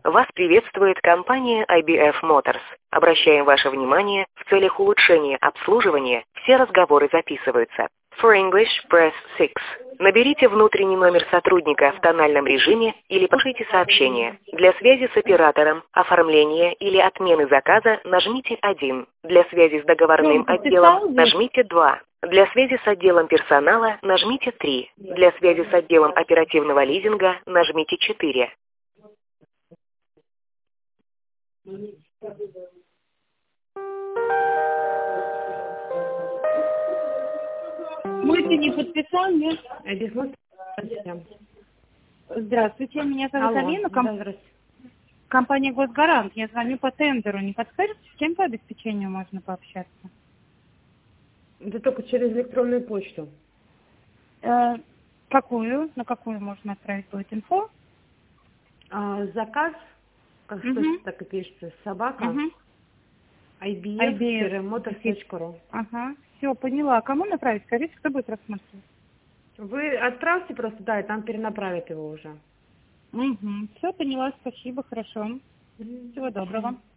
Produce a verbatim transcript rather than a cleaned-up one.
Вас приветствует компания ай би эф Motors. Обращаем ваше внимание, в целях улучшения обслуживания все разговоры записываются. For English, press six. Наберите внутренний номер сотрудника в тональном режиме или послушайте сообщение. Для связи с оператором, оформления или отмены заказа нажмите один. Для связи с договорным отделом нажмите два. Для связи с отделом персонала нажмите три. Для связи с отделом оперативного лизинга нажмите четыре. Мой ты не подписал, нет? Здравствуйте. Здравствуйте, меня зовут Алло, Алина, ком- да, здравствуйте. компания «Госгарант». Я звоню по тендеру. Не подскажете, с кем по обеспечению можно пообщаться? Это только через электронную почту. Э, какую? На какую можно отправить будет инфо? А, заказ, как Мгм. слышите, так и пишется, собака, Угу. ай би ай эф би эф. мотors точка ру. Ага, все, поняла. Кому направить? Скажите, кто будет рассматривать? Вы отправьте просто, да, и там перенаправят его уже. Угу. Все, поняла, спасибо, хорошо. Мгм. Всего доброго.